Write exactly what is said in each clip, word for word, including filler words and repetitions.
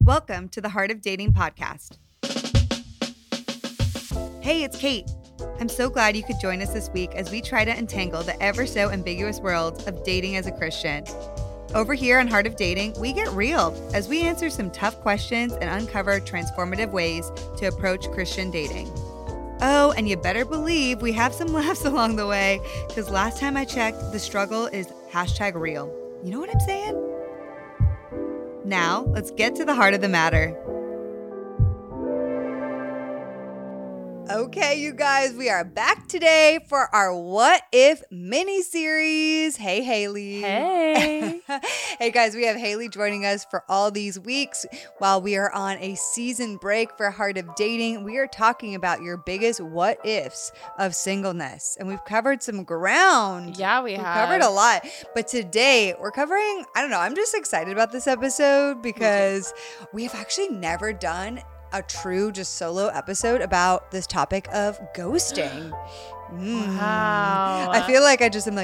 Welcome to the Heart of Dating podcast. Hey, it's Kate. I'm so glad you could join us this week as we try to untangle the ever so ambiguous world of dating as a Christian. Over here on Heart of Dating, we get real as we answer some tough questions and uncover transformative ways to approach Christian dating. Oh, and you better believe we have some laughs along the way, because last time I checked, the struggle is hashtag real. You know what I'm saying? Now, let's get to the heart of the matter. Okay, you guys, we are back today for our What If mini-series. Hey, Haley. Hey. Hey, guys, we have Haley joining us for all these weeks while we are on a season break for Heart of Dating. We are talking about your biggest what ifs of singleness, and we've covered some ground. Yeah, we we've have. covered a lot, but today we're covering, I don't know, I'm just excited about this episode because we have actually never done a true just solo episode about this topic of ghosting. Mm. Wow. I feel like I just am like,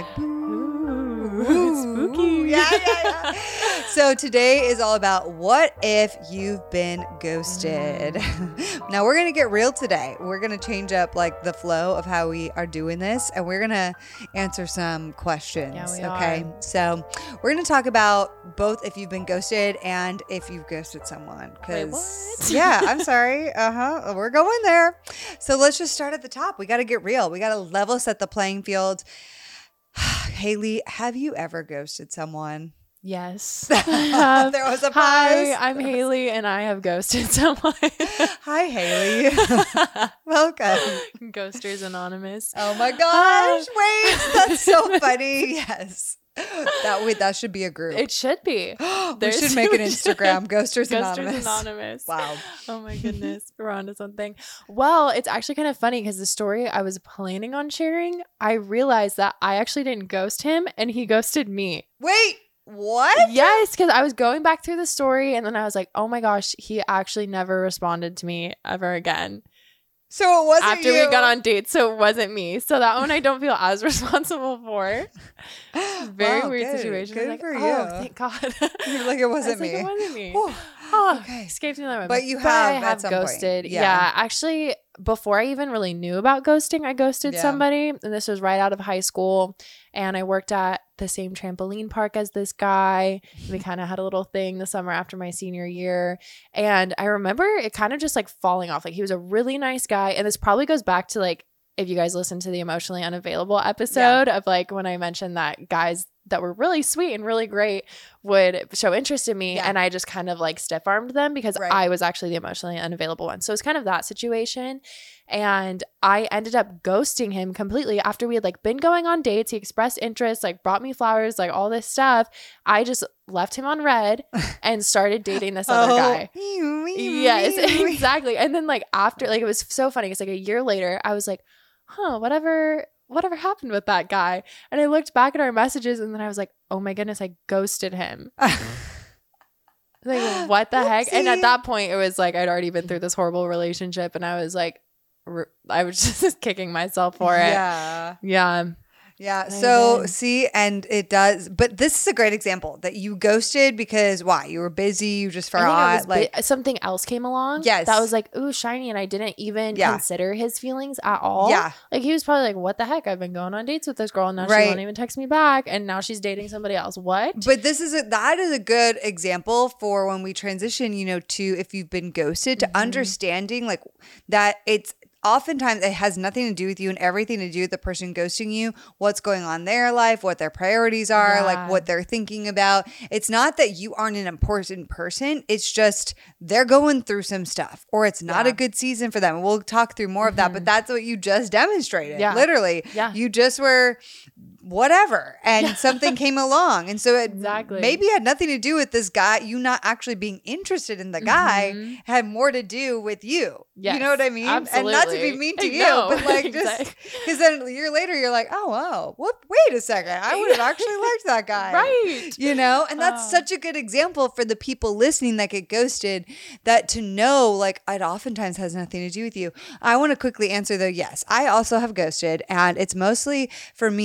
Ooh, spooky. Yeah, yeah, yeah. So today is all about what if you've been ghosted. Mm. Now we're going to get real today. We're going to change up like the flow of how we are doing this, and we're going to answer some questions. Yeah, we okay. are. So we're going to talk about both if you've been ghosted and if you've ghosted someone. Wait, what? Yeah, I'm sorry. Uh-huh. We're going there. So let's just start at the top. We got to get real. We got to level set the playing field. Haley, have you ever ghosted someone? Yes. There was a pause. Hi, I'm Haley, and I have ghosted someone. Hi, Haley. Welcome. Ghosters Anonymous. Oh my gosh. Wait, that's so funny. Yes. That would that should be a group. It should be. we There's- should make an Instagram, Ghosters, Ghosters Anonymous. Anonymous. Wow. Oh my goodness. We're onto something. Well, it's actually kind of funny because the story I was planning on sharing, I realized that I actually didn't ghost him and he ghosted me. Wait, what? Yes, because I was going back through the story and then I was like, oh my gosh, he actually never responded to me ever again. So it wasn't After you. we got on dates, so it wasn't me. So that one I don't feel as responsible for. Very Wow, weird good. situation. Good like, for oh, you. thank God. You're like, it wasn't I was like, me. it wasn't me. Whew. Oh, Okay. escaped me that way. But you I have at have some point. ghosted. Yeah. Yeah. Actually, before I even really knew about ghosting, I ghosted Yeah. somebody. And this was right out of high school. And I worked at the same trampoline park as this guy. We kind of had a little thing the summer after my senior year. And I remember it kind of just like falling off. Like he was a really nice guy. And this probably goes back to like, if you guys listen to the Emotionally Unavailable episode of like when I mentioned that guys that were really sweet and really great would show interest in me. Yeah. And I just kind of like stiff armed them because Right. I was actually the emotionally unavailable one. So it's kind of that situation. And I ended up ghosting him completely after we had like been going on dates. He expressed interest, like brought me flowers, like all this stuff. I just left him on red and started dating this other Oh. guy. Yes, exactly. And then like after, like it was so funny because like a year later, I was like, huh, whatever, whatever happened with that guy? And I looked back at our messages and then I was like, oh my goodness, I ghosted him. Like, what the heck? And at Oopsie. that point, it was like I'd already been through this horrible relationship and I was like, r- I was just kicking myself for it. Yeah. Yeah. Yeah. So did. see, and it does, but this is a great example that you ghosted because why? You were busy, you just I think forgot. it was Like, bi- something else came along. Yes. That was like, ooh, shiny. And I didn't even Yeah. consider his feelings at all. yeah. Like he was probably like, what the heck? I've been going on dates with this girl and now Right. she won't even text me back. And now she's dating somebody else. What? But this is a that is a good example for when we transition, you know, to if you've been ghosted, to Mhm. understanding like that it's oftentimes it has nothing to do with you and everything to do with the person ghosting you, what's going on in their life, what their priorities are, Yeah. like what they're thinking about. It's not that you aren't an important person. It's just they're going through some stuff or it's not Yeah. a good season for them. We'll talk through more of that, but that's what you just demonstrated. Yeah. Literally. Yeah. You just were whatever and something came along. And so it Exactly. maybe had nothing to do with this guy, you not actually being interested in the guy Mhm. had more to do with you. You Yes, know what I mean? And not to be absolutely. mean to you, No, but like just exactly. because then a year later you're like, oh, wow, what? Wait a second. I would have actually liked that guy. Right. You know, and that's Oh. such a good example for the people listening that get ghosted, that to know like it oftentimes has nothing to do with you. I want to quickly answer though, yes, I also have ghosted, and it's mostly for me, it's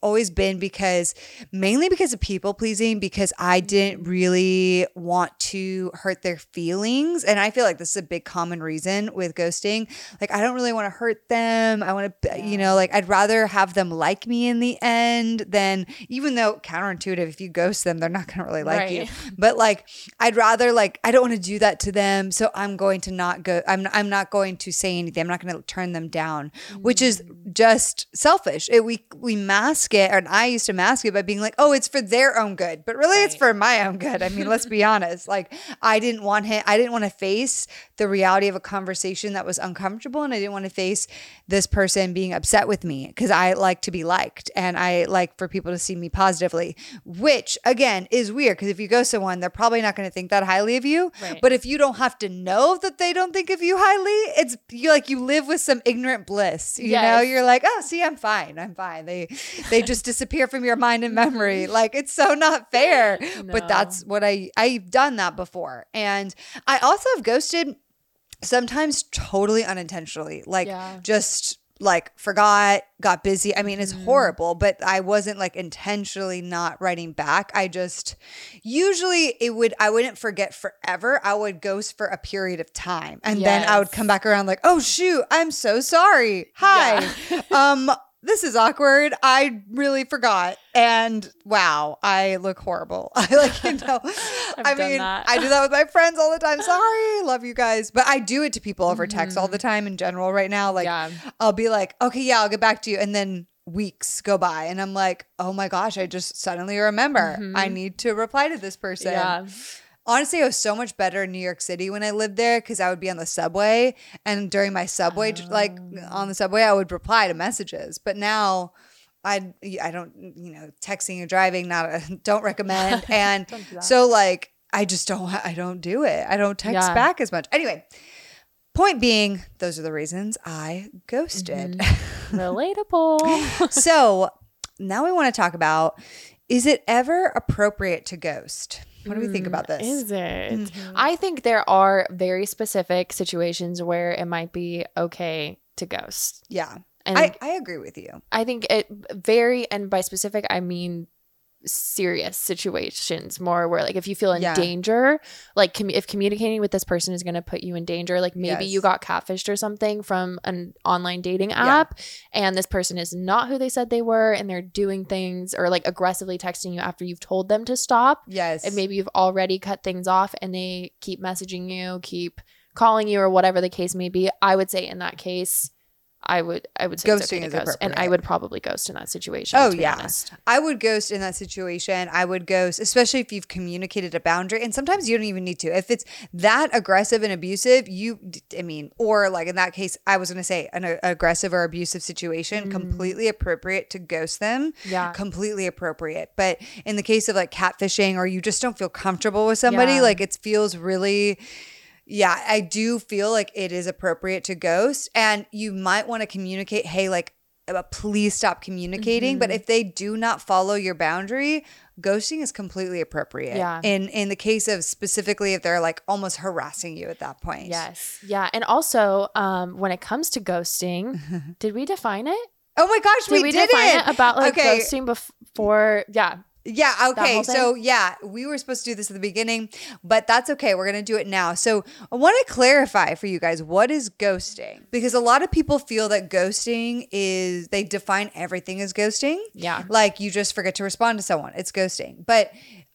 always been because mainly because of people pleasing, because I didn't really want to hurt their feelings. And I feel like this is a big common reason with ghosting. Like, I don't really want to hurt them. I want to, yeah. you know, like I'd rather have them like me in the end than, even though counterintuitive, if you ghost them, they're not going to really like right. you. But like, I'd rather like, I don't want to do that to them. So I'm going to not go, I'm, I'm not going to say anything. I'm not going to turn them down, mm. which is just selfish. It, we, we mask it. And I used to mask it by being like, oh, it's for their own good, but really right. it's for my own good. I mean, let's be honest. Like, I didn't want him, I didn't want to face the reality of a conversation that was uncomfortable. And I didn't want to face this person being upset with me, because I like to be liked and I like for people to see me positively, which again is weird, because if you go someone, they're probably not going to think that highly of you. Right. But if you don't have to know that they don't think of you highly, it's you like you live with some ignorant bliss. You yes. know, you're like, oh, see, I'm fine. I'm fine. They they just disappear from your mind and memory. Like, it's so not fair. No. But that's what I I've done that before. And I also have ghosted sometimes totally unintentionally, like yeah. just like forgot, got busy. I mean, it's mm. horrible, but I wasn't like intentionally not writing back. I just, usually it would, I wouldn't forget forever. I would ghost for a period of time. And yes. then I would come back around like, oh shoot, I'm so sorry. Hi. Yeah. um, This is awkward. I really forgot. And wow, I look horrible. I like, you know, I mean, that. I do that with my friends all the time. Sorry. Love you guys. But I do it to people over text mm-hmm. all the time in general right now. Like, yeah. I'll be like, okay, yeah, I'll get back to you. And then weeks go by and I'm like, oh my gosh, I just suddenly remember mm-hmm. I need to reply to this person. Yeah. Honestly, it was so much better in New York City when I lived there, because I would be on the subway, and during my subway, oh. like on the subway, I would reply to messages. But now I I don't, you know, texting and driving, not a, don't recommend. And don't do so like, I just don't, I don't do it. I don't text yeah. back as much. Anyway, point being, those are the reasons I ghosted. Mm-hmm. Relatable. So now we want to talk about, is it ever appropriate to ghost? What do we think about this? Is it? Mm-hmm. I think there are very specific situations where it might be okay to ghost. Yeah. And I, I agree with you. I think it very, and by specific, I mean serious situations more, where like if you feel in yeah. danger, like com- if communicating with this person is going to put you in danger, like maybe yes. you got catfished or something from an online dating app yeah. and this person is not who they said they were, and they're doing things or like aggressively texting you after you've told them to stop. Yes. And maybe you've already cut things off and they keep messaging you, keep calling you, or whatever the case may be. I would say in that case, I would I would say ghosting okay is ghost, appropriate. And I would probably ghost in that situation. Oh, yeah. Honest. I would ghost in that situation. I would ghost, especially if you've communicated a boundary. And sometimes you don't even need to. If it's that aggressive and abusive, you, I mean, or like in that case, I was going to say an a- aggressive or abusive situation, mm. completely appropriate to ghost them. Yeah. Completely appropriate. But in the case of like catfishing, or you just don't feel comfortable with somebody, yeah. like it feels really... Yeah, I do feel like it is appropriate to ghost, and you might want to communicate, hey, like, uh, please stop communicating. Mm-hmm. But if they do not follow your boundary, ghosting is completely appropriate. Yeah. In in the case of specifically if they're like almost harassing you at that point. Yes. Yeah. And also, um, when it comes to ghosting, did we define it? Oh my gosh, did we, we didn't. define it about like okay. ghosting before? Yeah. Yeah. Okay. So yeah, we were supposed to do this at the beginning, but that's okay. We're going to do it now. So I want to clarify for you guys, what is ghosting? Because a lot of people feel that ghosting is, they define everything as ghosting. Yeah. Like you just forget to respond to someone. It's ghosting. But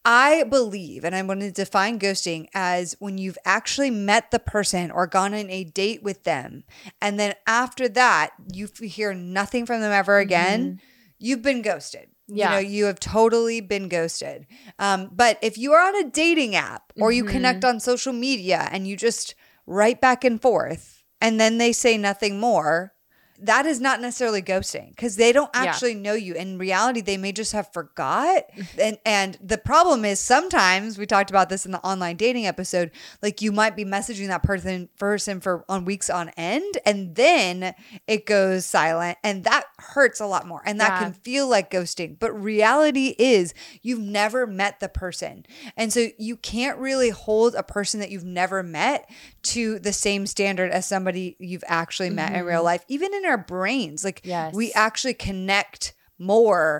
I believe, and I'm going to define ghosting as when you've actually met the person or gone on a date with them, and then after that, you hear nothing from them ever again, mm-hmm. you've been ghosted. Yeah. You know, you have totally been ghosted. Um, but if you are on a dating app or you mm-hmm. connect on social media and you just write back and forth and then they say nothing more, that is not necessarily ghosting, because they don't actually yeah. know you. In reality, they may just have forgot. And and the problem is sometimes, we talked about this in the online dating episode, like you might be messaging that person person for on weeks on end, and then it goes silent, and that hurts a lot more. And that yeah. can feel like ghosting. But reality is you've never met the person. And so you can't really hold a person that you've never met to the same standard as somebody you've actually met mm-hmm. in real life. Even in our brains, like yes. we actually connect more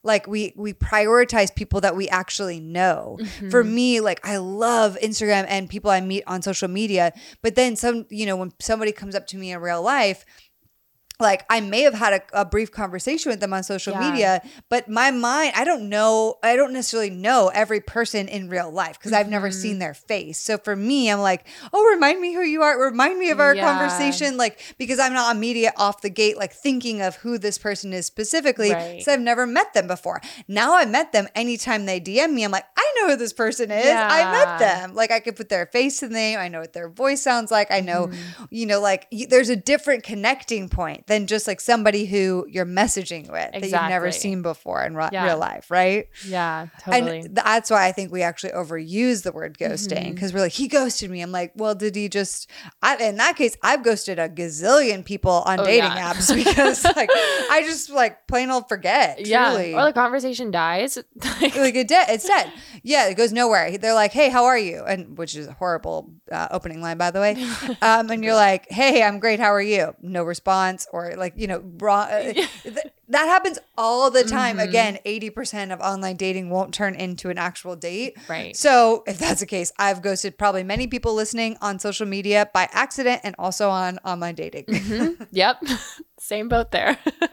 like we we prioritize people that we actually know. Mm-hmm. For me, like I love Instagram and people I meet on social media, but then some, you know, when somebody comes up to me in real life, like I may have had a, a brief conversation with them on social yeah. media, but my mind, I don't know, I don't necessarily know every person in real life because mm-hmm. I've never seen their face. So for me, I'm like, oh, remind me who you are. Remind me of our yeah. conversation. Like, because I'm not immediate off the gate, like thinking of who this person is specifically. Right. So I've never met them before. Now I met them. Anytime they D M me, I'm like, I know who this person is. Yeah. I met them. Like I could put their face to the name. I know what their voice sounds like. I know, mm-hmm. you know, like there's a different connecting point than just like somebody who you're messaging with exactly. that you've never seen before in re- yeah. real life, right? Yeah, totally. And that's why I think we actually overuse the word ghosting because mm-hmm. we're like, he ghosted me. I'm like, well, did he just, I, in that case, I've ghosted a gazillion people on oh, dating yeah. apps because like, I just like plain old forget. Yeah. Truly. Or the conversation dies. like it de- it's dead. Yeah. It goes nowhere. They're like, hey, how are you? And which is a horrible uh, opening line, by the way. Um, and you're like, hey, I'm great. How are you? No response or like, you know, wrong. Uh, th- that happens all the time. Mm-hmm. Again, eighty percent of online dating won't turn into an actual date. Right. So if that's the case, I've ghosted probably many people listening on social media by accident and also on online dating. Mm-hmm. Yep. Same boat there.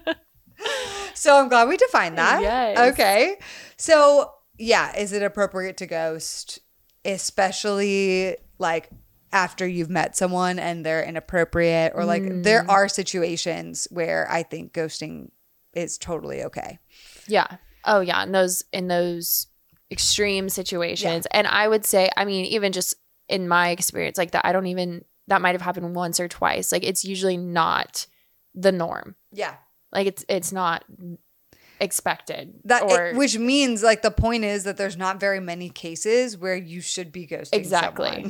So I'm glad we defined that. Yes. Okay. So yeah, is it appropriate to ghost, especially like after you've met someone and they're inappropriate or like mm. there are situations where I think ghosting is totally okay. Yeah. Oh yeah. In those, in those extreme situations. Yeah. And I would say, I mean, even just in my experience like that, I don't even, that might've happened once or twice. Like it's usually not the norm. Yeah. Like it's, it's not expected. That or, it, which means like the point is that there's not very many cases where you should be ghosting exactly. someone.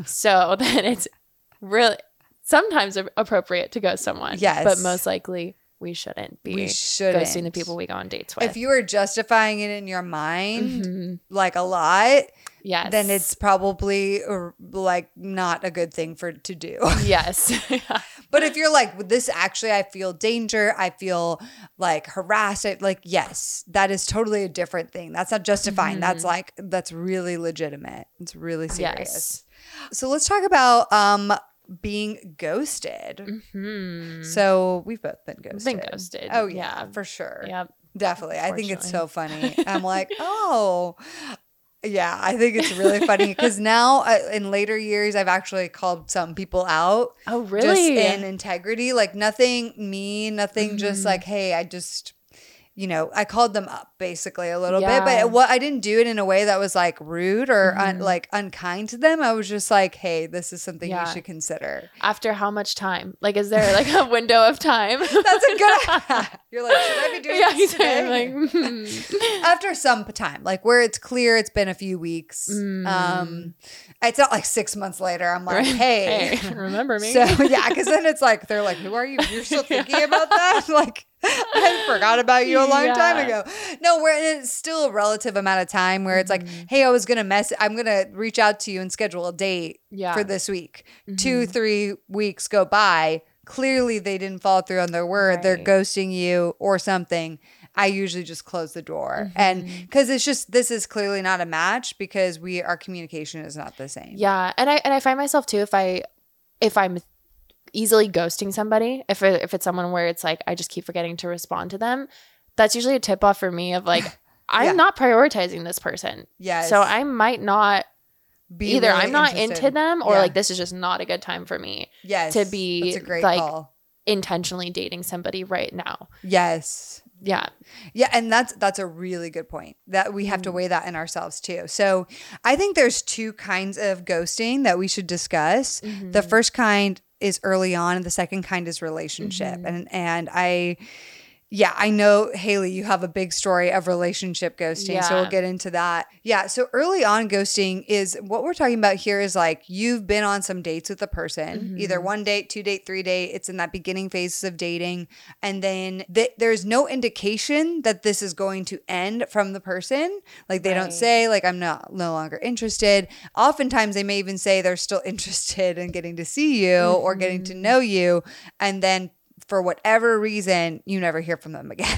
So then it's really sometimes appropriate to ghost someone. Yes. But most likely we shouldn't be we shouldn't. ghosting the people we go on dates with. If you are justifying it in your mind mm-hmm. like a lot, yes. then it's probably uh, like not a good thing for to do. Yes. Yeah. But if you're like, this actually, I feel danger, I feel like harassed, like, yes, that is totally a different thing. That's not justifying. Mm-hmm. That's like, that's really legitimate. It's really serious. Yes. So let's talk about um, being ghosted. Mm-hmm. So we've both been ghosted. Been ghosted. Oh, yeah, yeah. for sure. Yep. Definitely. I think it's so funny. I'm like, oh, yeah, I think it's really funny because now uh, in later years, I've actually called some people out. Oh, really? Just in integrity. Like nothing mean, nothing mm-hmm. just like, hey, I just, you know, I called them up basically a little yeah. bit. But what I didn't do it in a way that was like rude or mm-hmm. un, like unkind to them. I was just like, hey, this is something yeah. you should consider. After how much time? Like, is there like a window of time? That's a good You're like, should I be doing yeah, this today? Like, hmm. After some time, like where it's clear it's been a few weeks. Mm. Um, it's not like six months later. I'm like, right. hey, hey, remember me? So yeah, because then it's like, they're like, who are you? You're still thinking about that? Like, I forgot about you a long yeah. time ago. No, we're it's still a relative amount of time where it's mm-hmm. like, hey, I was going to mess, I'm going to reach out to you and schedule a date yeah. for this week. Mm-hmm. Two, three weeks go by. Clearly they didn't follow through on their word. Right. They're ghosting you or something. I usually just close the door. Mm-hmm. And because it's just, this is clearly not a match because we, our communication is not the same. Yeah. And I, and I find myself too, if I, if I'm easily ghosting somebody, if it, if it's someone where it's like I just keep forgetting to respond to them, that's usually a tip off for me of like I'm yeah. not prioritizing this person. Yes. So I might not be either really I'm not interested. into them or yeah. like this is just not a good time for me. Yes. To be that's a great like call. Intentionally dating somebody right now. Yes. Yeah. Yeah. And that's, that's a really good point that we have to weigh that in ourselves too. So I think there's two kinds of ghosting that we should discuss. Mm-hmm. The first kind is early on and the second kind is relationship. Mm-hmm. And, and I, yeah, I know, Haley, you have a big story of relationship ghosting, yeah. so we'll get into that. Yeah, so early on ghosting is, what we're talking about here is like you've been on some dates with a person, mm-hmm. either one date, two date, three date. It's in that beginning phases of dating. And then th- there's no indication that this is going to end from the person. Like they right. don't say like, I'm not no longer interested. Oftentimes they may even say they're still interested in getting to see you mm-hmm. or getting to know you. And then for whatever reason, you never hear from them again.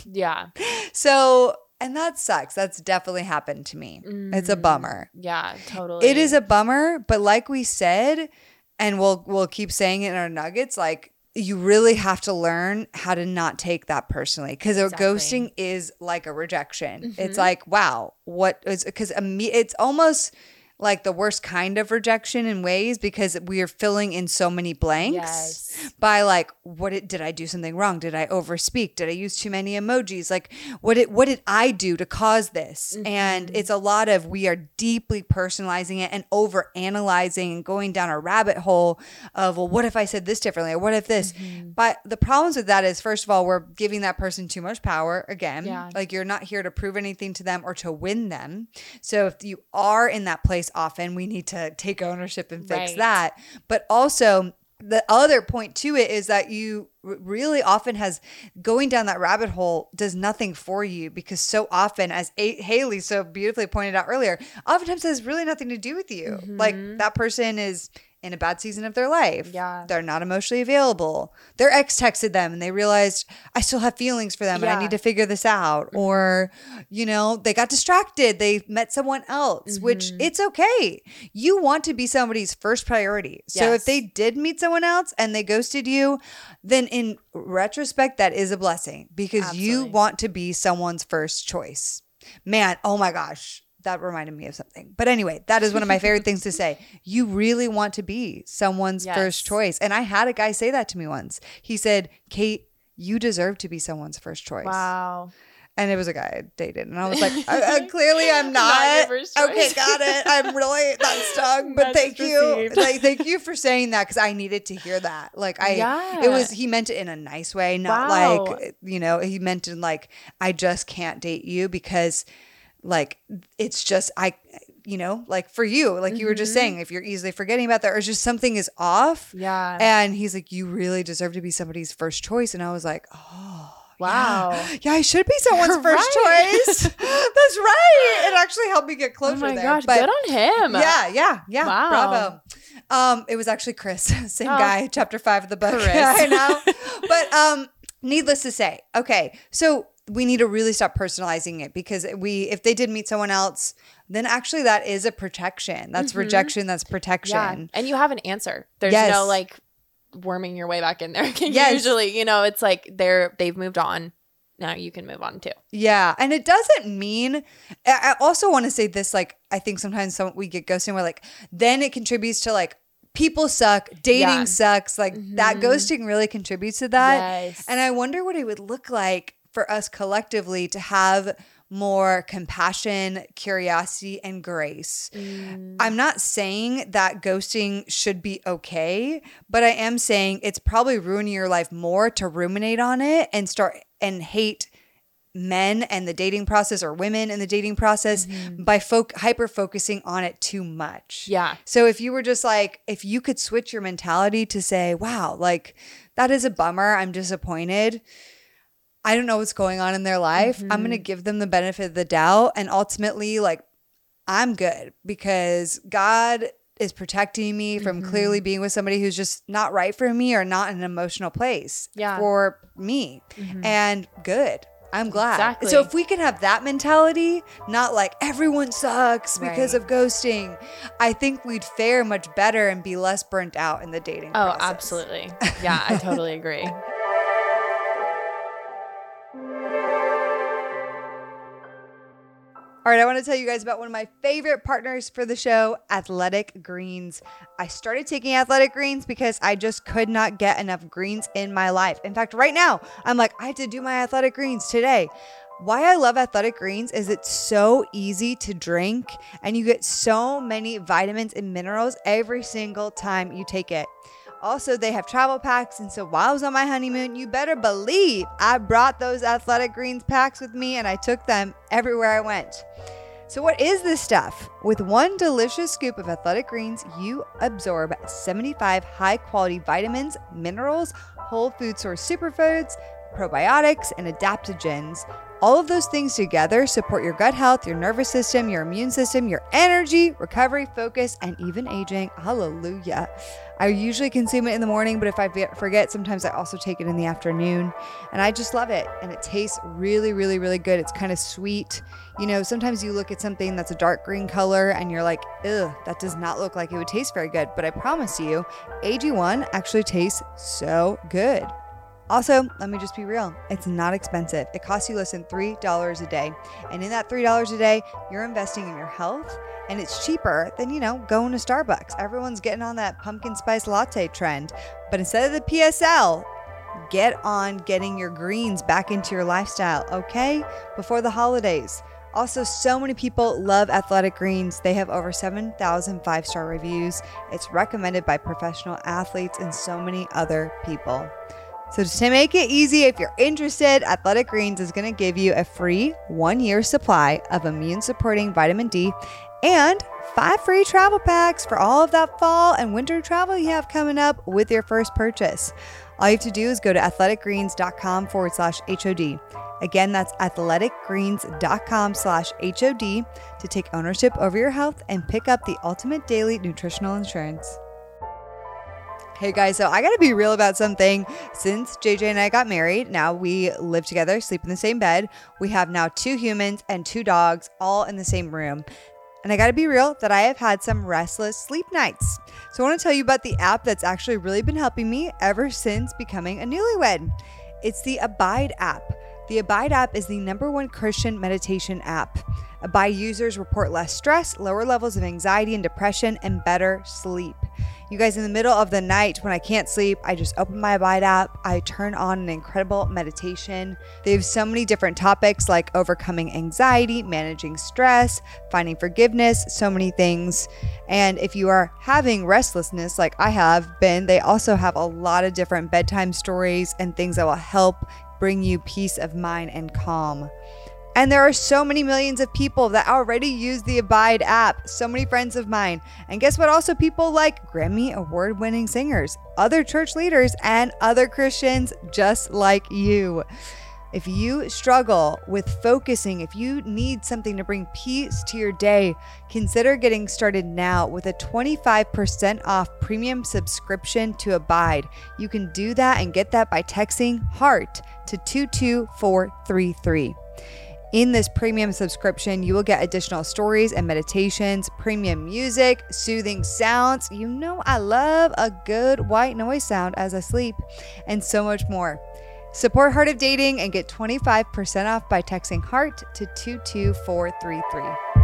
Yeah. So, and that sucks. That's definitely happened to me. Mm. It's a bummer. Yeah, totally. It is a bummer, but like we said, and we'll we'll keep saying it in our nuggets, like you really have to learn how to not take that personally, because Exactly. ghosting is like a rejection. Mm-hmm. It's like, wow, what is, because it's almost like the worst kind of rejection in ways, because we are filling in so many blanks Yes. by like, what did, did I do something wrong? Did I overspeak? Did I use too many emojis? Like what did, what did I do to cause this? Mm-hmm. And it's a lot of, we are deeply personalizing it and over analyzing and going down a rabbit hole of, well, what if I said this differently? Or what if this? Mm-hmm. But the problems with that is, first of all, we're giving that person too much power again. Yeah. Like you're not here to prove anything to them or to win them. So if you are in that place often, we need to take ownership and fix Right. that. But also the other point to it is that you r- really often has going down that rabbit hole does nothing for you, because so often, as A- Haley so beautifully pointed out earlier, oftentimes it has really nothing to do with you. Mm-hmm. Like that person is in a bad season of their life. Yeah. They're not emotionally available. Their ex texted them and they realized, I still have feelings for them and Yeah. I need to figure this out. Or, you know, they got distracted. They met someone else, which it's okay. You want to be somebody's first priority. So Yes. if they did meet someone else and they ghosted you, then in retrospect, that is a blessing, because you Absolutely. want to be someone's first choice. Man, oh my gosh. That reminded me of something. But anyway, that is one of my favorite things to say. You really want to be someone's Yes. first choice. And I had a guy say that to me once. He said, Kate, you deserve to be someone's first choice. Wow. And it was a guy I dated. And I was like, uh, uh, clearly I'm not. Not your first choice. Okay, got it. I'm really not stung. But thank Message you. received. Like, thank you for saying that, because I needed to hear that. Like I, Yeah. it was, he meant it in a nice way. Not Wow. like, you know, he meant it like, I just can't date you because like, it's just, I, you know, like for you, like you were just saying, if you're easily forgetting about that, or just something is off. Yeah. And he's like, you really deserve to be somebody's first choice. And I was like, oh, Wow. yeah, yeah I should be someone's You're first right. choice. That's right. It actually helped me get Oh closer my there. gosh, But good on him. yeah, yeah, yeah. Wow. Bravo. Um, it was actually Chris, same Oh. guy, chapter five of the book. Chris. I know. But um, needless to say, okay, so we need to really stop personalizing it, because we, if they did meet someone else, then actually that is a protection. That's rejection. That's protection. Yeah. And you have an answer. There's Yes. no like worming your way back in there. Yes. Usually, you know, it's like they're they've moved on. Now you can move on too. Yeah. And it doesn't mean, I I also want to say this, like, I think sometimes some, we get ghosting where like, then it contributes to like, people suck, dating Yeah. sucks. Like that Mhm. ghosting really contributes to that. Yes. And I wonder what it would look like for us collectively to have more compassion, curiosity, and grace. Mm. I'm not saying that ghosting should be okay, but I am saying it's probably ruining your life more to ruminate on it and start and hate men and the dating process, or women in the dating process, by fo- hyper focusing on it too much. Yeah. So if you were just like, if you could switch your mentality to say, wow, like that is a bummer, I'm disappointed, I don't know what's going on in their life, I'm going to give them the benefit of the doubt. And ultimately, like, I'm good, because God is protecting me from clearly being with somebody who's just not right for me, or not in an emotional place Yeah. for me. And good. I'm glad. Exactly. So if we can have that mentality, not like everyone sucks because Right. of ghosting, I think we'd fare much better and be less burnt out in the dating Oh, process. absolutely. Yeah, I totally agree. All right, I want to tell you guys about one of my favorite partners for the show, Athletic Greens. I started taking Athletic Greens because I just could not get enough greens in my life. In fact, right now, I'm like, I have to do my Athletic Greens today. Why I love Athletic Greens is it's so easy to drink, and you get so many vitamins and minerals every single time you take it. Also, they have travel packs, and so while I was on my honeymoon, you better believe I brought those Athletic Greens packs with me, and I took them everywhere I went. So what is this stuff? With one delicious scoop of Athletic Greens, you absorb seventy-five high-quality vitamins, minerals, whole food source superfoods, probiotics, and adaptogens, All of those things together support your gut health, your nervous system, your immune system, your energy, recovery, focus, and even aging. Hallelujah. I usually consume it in the morning, but if I forget, sometimes I also take it in the afternoon. And I just love it. And it tastes really, really, really good. It's kind of sweet. You know, sometimes you look at something that's a dark green color and you're like, ugh, that does not look like it would taste very good. But I promise you, A G one actually tastes so good. Also, let me just be real. It's not expensive. It costs you less than three dollars a day. And in that three dollars a day, you're investing in your health, and it's cheaper than, you know, going to Starbucks. Everyone's getting on that pumpkin spice latte trend. But instead of the P S L, get on getting your greens back into your lifestyle, okay? Before the holidays. Also, so many people love Athletic Greens. They have over seven thousand five-star reviews. It's recommended by professional athletes and so many other people. So to make it easy, if you're interested, Athletic Greens is going to give you a free one-year supply of immune-supporting vitamin D and five free travel packs for all of that fall and winter travel you have coming up with your first purchase. All you have to do is go to athleticgreens.com forward slash HOD. Again, that's athleticgreens.com slash HOD to take ownership over your health and pick up the ultimate daily nutritional insurance. Hey guys, so I gotta be real about something. Since J J and I got married, now we live together, sleep in the same bed. We have now two humans and two dogs all in the same room. And I gotta be real that I have had some restless sleep nights. So I wanna tell you about the app that's actually really been helping me ever since becoming a newlywed. It's the Abide app. The Abide app is the number one Christian meditation app. Abide users report less stress, lower levels of anxiety and depression, and better sleep. You guys, in the middle of the night when I can't sleep, I just open my Abide app. I turn on an incredible meditation. They have so many different topics like overcoming anxiety, managing stress, finding forgiveness, so many things. And if you are having restlessness like I have been, they also have a lot of different bedtime stories and things that will help bring you peace of mind and calm. And there are so many millions of people that already use the Abide app. So many friends of mine. And guess what? Also people like Grammy award-winning singers, other church leaders, and other Christians just like you. If you struggle with focusing, if you need something to bring peace to your day, consider getting started now with a twenty-five percent off premium subscription to Abide. You can do that and get that by texting HEART to two two four three three. In this premium subscription, you will get additional stories and meditations, premium music, soothing sounds. You know I love a good white noise sound as I sleep, and so much more. Support Heart of Dating and get twenty-five percent off by texting HEART to two two four three three.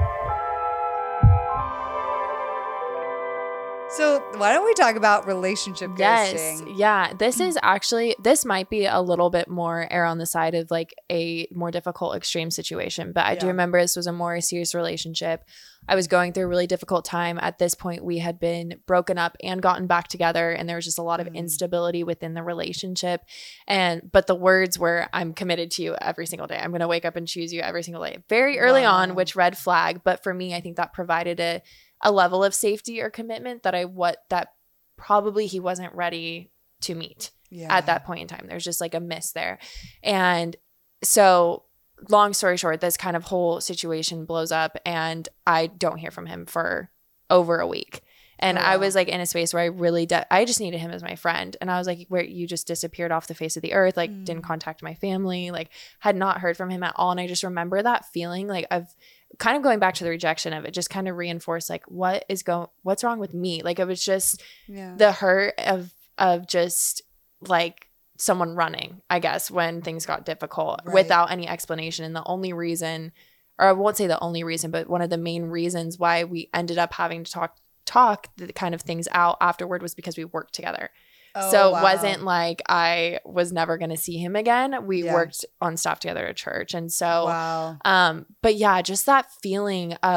So why don't we talk about relationship ghosting? Yes. Yeah. This is actually, this might be a little bit more err on the side of like a more difficult extreme situation. But I yeah. do remember this was a more serious relationship. I was going through a really difficult time. At this point, we had been broken up and gotten back together. And there was just a lot of mm. instability within the relationship. And, but the words were, I'm committed to you every single day. I'm going to wake up and choose you every single day. Very early wow. on, which red flag. But for me, I think that provided a a level of safety or commitment that I what that probably he wasn't ready to meet yeah. at that point in time. There's just like a miss there. And so long story short, this kind of whole situation blows up and I don't hear from him for over a week. And oh, wow. I was like in a space where I really, de- I just needed him as my friend. And I was like, where you just disappeared off the face of the earth, like mm. didn't contact my family, like had not heard from him at all. And I just remember that feeling like of kind of going back to the rejection of it, just kind of reinforced like, what is going, what's wrong with me? Like it was just yeah. the hurt of, of just like someone running, I guess, when things got difficult right. without any explanation. And the only reason, or I won't say the only reason, but one of the main reasons why we ended up having to talk talk the kind of things out afterward was because we worked together. Oh, so wow. it wasn't like I was never going to see him again. We yeah. worked on stuff together at church. And so, wow. um, but yeah, just that feeling of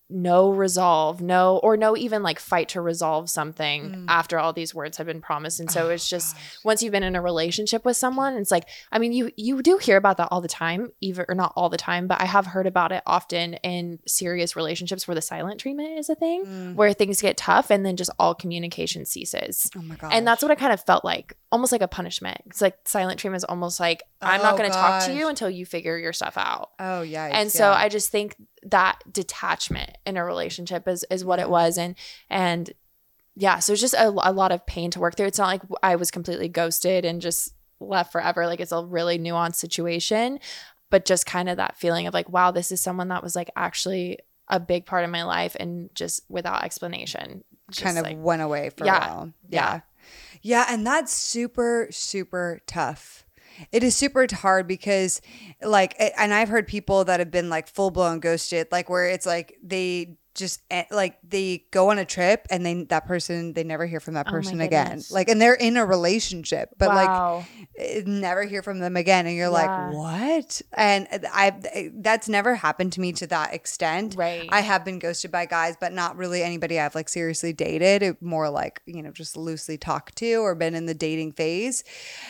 no resolve, no, or no even like fight to resolve something Mm. after all these words have been promised. And so Oh, it's just gosh. once you've been in a relationship with someone, it's like, I mean, you you do hear about that all the time, even or not all the time, but I have heard about it often in serious relationships where the silent treatment is a thing, Mm. where things get tough and then just all communication ceases. Oh my god. And that's what it kind of felt like, almost like a punishment. It's like silent treatment is almost like, I'm not Oh, going to talk to gosh. you until you figure your stuff out. Oh yeah. And so I just think that detachment in a relationship is is what it was. And and yeah, so it's just a, a lot of pain to work through. It's not like I was completely ghosted and just left forever. Like it's a really nuanced situation, but just kind of that feeling of like, wow, this is someone that was like actually a big part of my life and just without explanation. Just kind of like, went away for Yeah. a while. Yeah. Yeah. Yeah. And that's super, super tough. It is super hard because, like, and I've heard people that have been like full blown ghosted, like where it's like they just eh, like they go on a trip and they that person they never hear from that Oh my person again. goodness. Like, and they're in a relationship, but like wow. eh, never hear from them again, and you're Yeah. like, what? And I that's never happened to me to that extent. Right. I have been ghosted by guys, but not really anybody I've like seriously dated. It more like, you know, just loosely talked to or been in the dating phase.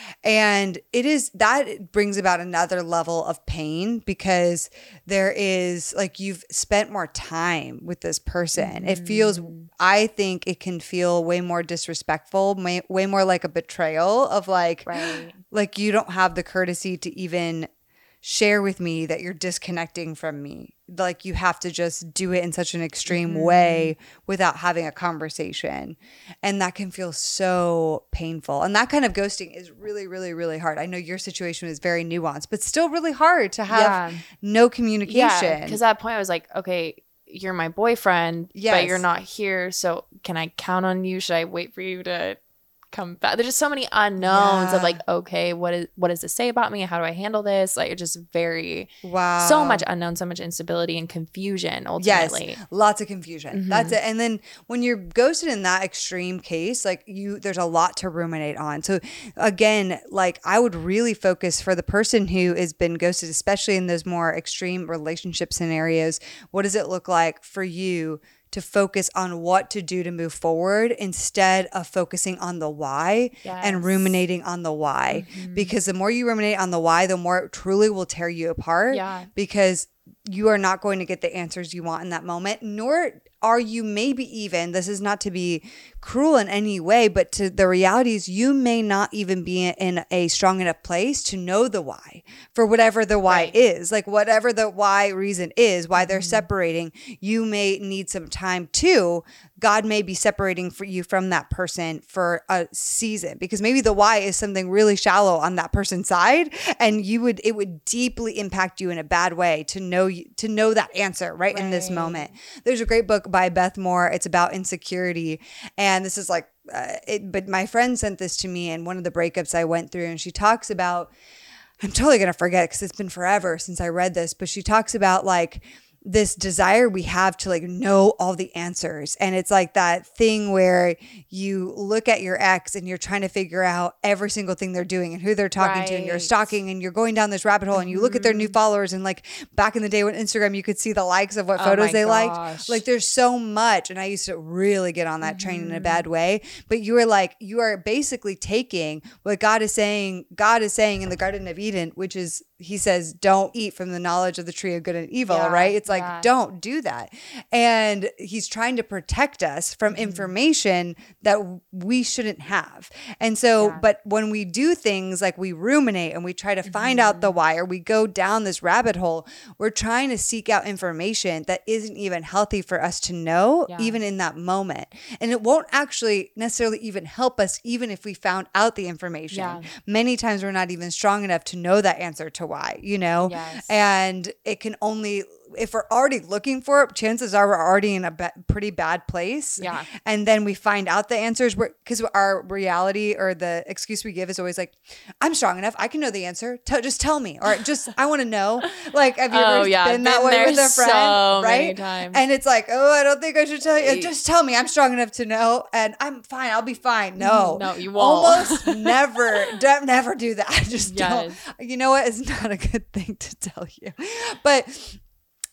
And it is that brings about another level of pain because there is like you've spent more time with this person. It feels, I think it can feel way more disrespectful, way, way more like a betrayal of like, Right. like you don't have the courtesy to even share with me that you're disconnecting from me. Like you have to just do it in such an extreme Mm-hmm. way without having a conversation. And that can feel so painful. And that kind of ghosting is really, really, really hard. I know your situation is very nuanced, but still really hard to have Yeah. no communication. Yeah, because at that point I was like, okay, you're my boyfriend, Yes. but you're not here. So can I count on you? Should I wait for you to come back? There's just so many unknowns Yeah. of like, okay, what is what does this say about me? How do I handle this? Like it's just very Wow. so much unknown, so much instability and confusion ultimately. Yes, lots of confusion. Mhm. That's it. And then when you're ghosted in that extreme case, like you, there's a lot to ruminate on. So again, like I would really focus for the person who has been ghosted, especially in those more extreme relationship scenarios. What does it look like for you to focus on what to do to move forward instead of focusing on the why and Yes. ruminating on the why? Mhm. Because the more you ruminate on the why, the more it truly will tear you apart. Yeah. Because you are not going to get the answers you want in that moment, nor are you maybe even, this is not to be cruel in any way, but to the reality is you may not even be in a strong enough place to know the why for whatever the why Right. is. Like whatever the why reason is, why they're separating, you may need some time too. God may be separating for you from that person for a season because maybe the why is something really shallow on that person's side, and you would it would deeply impact you in a bad way to know to know that answer right, in this Right. moment. There's a great book by Beth Moore. It's about insecurity, and this is like, uh, it, but my friend sent this to me in one of the breakups I went through, and she talks about. I'm totally gonna forget because it's been forever since I read this, but she talks about like this desire we have to like know all the answers. And it's like that thing where you look at your ex and you're trying to figure out every single thing they're doing and who they're talking to, and you're Right. stalking and you're going down this rabbit hole and you look at their new followers, and like back in the day when Instagram, you could see the likes of what Oh photos my they liked. gosh. Like there's so much. And I used to really get on that train in a bad way, but you are like, you are basically taking what God is saying, God is saying in the Garden of Eden, which is, he says, don't eat from the knowledge of the tree of good and evil, Yeah, right? It's like, yeah. don't do that. And he's trying to protect us from Mm-hmm. information that we shouldn't have. And so, Yeah. but when we do things like we ruminate and we try to find out Mm-hmm. the why, or we go down this rabbit hole, we're trying to seek out information that isn't even healthy for us to know, Yeah. even in that moment. And it won't actually necessarily even help us, even if we found out the information. Yeah. Many times we're not even strong enough to know that answer to why, you know? Yes. And it can only, if we're already looking for it, chances are we're already in a ba- pretty bad place. Yeah. And then we find out the answers, because our reality or the excuse we give is always like, I'm strong enough. I can know the answer. Tell, just tell me. Or just, I want to know. Like, have you Oh, ever yeah. been that Been way there with a friend? so right? many times. And it's like, oh, I don't think I should tell you. Just tell me. I'm strong enough to know. And I'm fine. I'll be fine. No. No, you won't. Almost never, don't, never do that. Just Yes. don't. You know what? It's not a good thing to tell you. But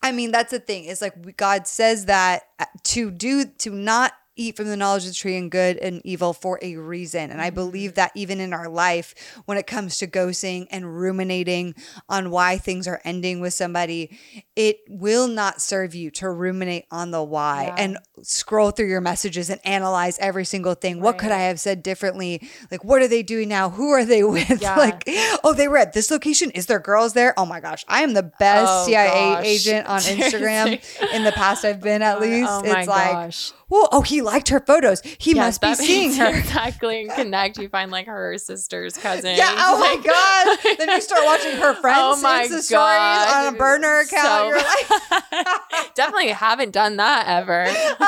I mean, that's the thing. It's like God says that to do, to not eat from the knowledge of the tree and good and evil for a reason. And I believe that even in our life, when it comes to ghosting and ruminating on why things are ending with somebody, it will not serve you to ruminate on the why Yeah. and scroll through your messages and analyze every single thing. What could Right. I have said differently? Like, what are they doing now? Who are they with? Yeah. Like, oh, they were at this location. Is there girls there? Oh my gosh. I am the best Oh, C I A gosh. agent on Instagram Seriously. in the past I've been at least. Oh my It's like, gosh. well, oh, he liked her photos. He Yes, must be that seeing means her. exactly and connect. You find like her sister's cousin. Yeah. Oh my Like- God. Then you start watching her friends' Oh my Insta stories God. on a burner account. So- You're like, Definitely haven't done that ever.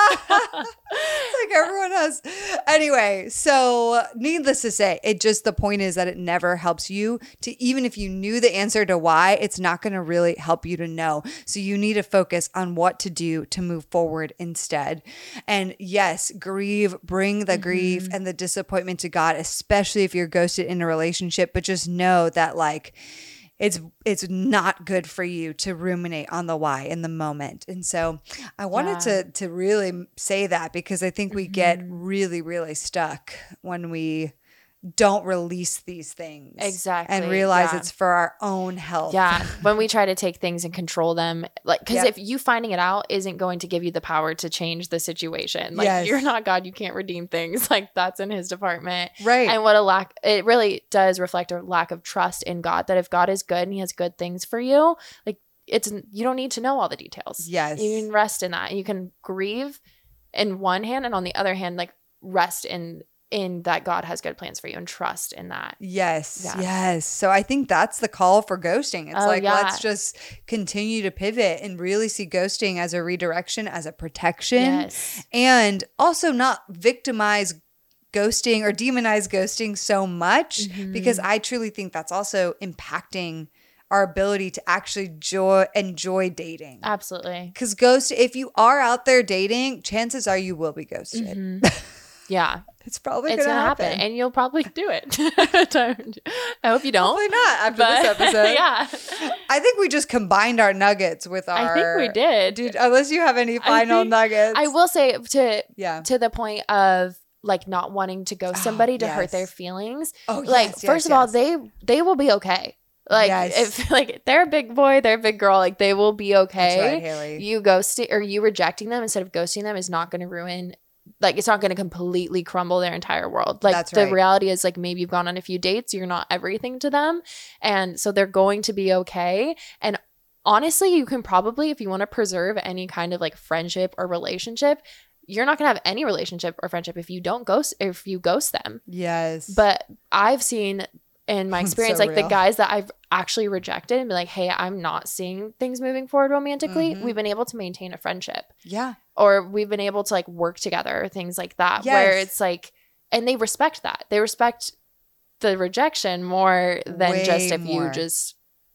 it's like everyone has. Anyway, so needless to say, it just, the point is that it never helps you to, even if you knew the answer to why, it's not going to really help you to know. So you need to focus on what to do to move forward instead. And yes, grieve, bring the Mm-hmm. grief and the disappointment to God, especially if you're ghosted in a relationship, but just know that like, it's it's not good for you to ruminate on the why in the moment. And so I wanted Yeah. to to really say that, because I think we Mm-hmm. get really, really stuck when we don't release these things. Exactly, And realize yeah. it's for our own health. Yeah, when we try to take things and control them, like, because Yep. if you finding it out isn't going to give you the power to change the situation, like Yes. you're not God, you can't redeem things. Like that's in His department, Right. And what a lack! It really does reflect a lack of trust in God. That if God is good and He has good things for you, like it's you don't need to know all the details. Yes. You can rest in that. You can grieve in one hand, and on the other hand, like rest in in that God has good plans for you and trust in that. Yes, Yeah. yes. So I think that's the call for ghosting. It's Oh, like, yeah. let's just continue to pivot and really see ghosting as a redirection, as a protection, Yes. and also not victimize ghosting or demonize ghosting so much, Mm-hmm. because I truly think that's also impacting our ability to actually joy, enjoy dating. Absolutely. Because ghost, if you are out there dating, chances are you will be ghosted. Mhm. Yeah. It's probably It's going to gonna happen. happen. and you'll probably do it. I hope you don't. Hopefully not after but- this episode. yeah, I think we just combined our nuggets with our. I think we did. Dude, unless you have any I final think- nuggets. I will say to Yeah. to the point of like not wanting to ghost somebody to yes. hurt their feelings. Oh, Like yes, first yes, of all, yes. they they will be okay. Like Yes. if like they're a big boy, they're a big girl, like they will be okay. That's right, Haley. You ghosting or you rejecting them instead of ghosting them is not going to ruin, like it's not going to completely crumble their entire world. Like That's the right. reality is like maybe you've gone on a few dates, you're not everything to them, and so they're going to be okay. And honestly, you can probably, if you want to preserve any kind of like friendship or relationship, you're not going to have any relationship or friendship if you don't ghost if you ghost them. Yes. But I've seen in my experience, So like real. the guys that I've actually rejected and be like, hey, I'm not seeing things moving forward romantically. Mhm. We've been able to maintain a friendship, yeah. or we've been able to like work together, or things like that, where Yes. it's like, and they respect that. They respect the rejection more than Way just if more. you just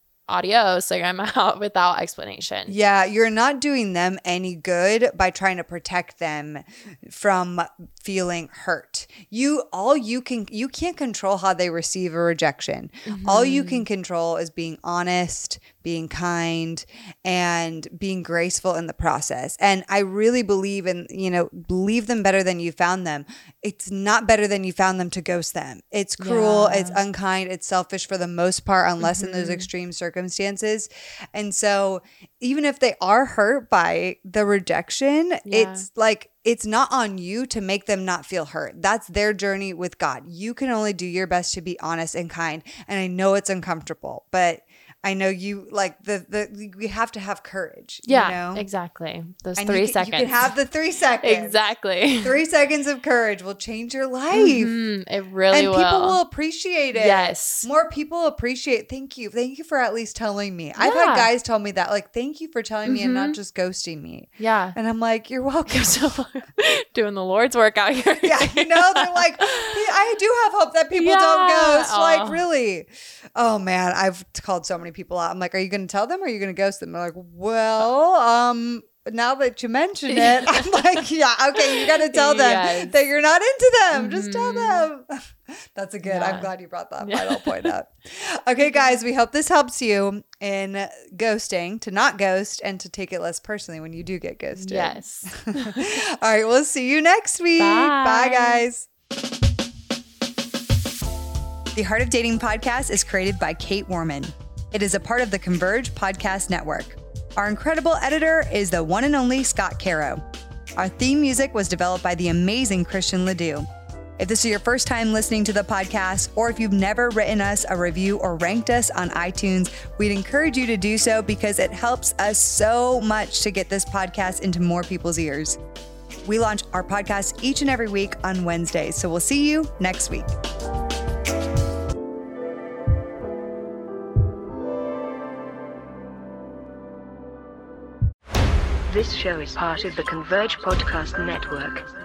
adios, like I'm out without explanation. Yeah, you're not doing them any good by trying to protect them from feeling hurt. You all you can you can't control how they receive a rejection. All you can control is being honest, being kind, and being graceful in the process. And I really believe in, you know, leave them better than you found them. It's not better than you found them to ghost them. It's cruel, Yeah. it's unkind, it's selfish for the most part, unless in those extreme circumstances. And so even if they are hurt by the rejection, Yeah. it's like, it's not on you to make them not feel hurt. That's their journey with God. You can only do your best to be honest and kind. And I know it's uncomfortable, but I know you like the, the, we have to have courage. Yeah, you know? exactly. Those And three you can, seconds. You can have the three seconds. exactly. Three seconds of courage will change your life. Mhm, it really and will. people will appreciate it. Yes. More people appreciate. Thank you. Thank you for at least telling me. I've Yeah. had guys tell me that, like, thank you for telling me and not Mhm. just ghosting me. Yeah. And I'm like, you're welcome. So doing the Lord's work out here. Yeah, you know, they're like, I do have hope that people don't Yeah. ghost. Like, Oh. really? Oh man, I've called so many people out. I'm like, are you going to tell them or are you going to ghost them? They're like, well, um, now that you mention it, I'm like, yeah, okay, you got to tell them Yes. that you're not into them. Just tell Mhm. them. That's a good. Yeah. I'm glad you brought that final point up. Okay, guys, we hope this helps you in ghosting, to not ghost, and to take it less personally when you do get ghosted. Yes. All right, we'll see you next week. Bye. Bye, guys. The Heart of Dating podcast is created by Kate Warman. It is a part of the Converge Podcast Network. Our incredible editor is the one and only Scott Caro. Our theme music was developed by the amazing Christian Ledoux. If this is your first time listening to the podcast, or if you've never written us a review or ranked us on iTunes, we'd encourage you to do so because it helps us so much to get this podcast into more people's ears. We launch our podcast each and every week on Wednesdays, so we'll see you next week. This show is part of the Converge Podcast Network.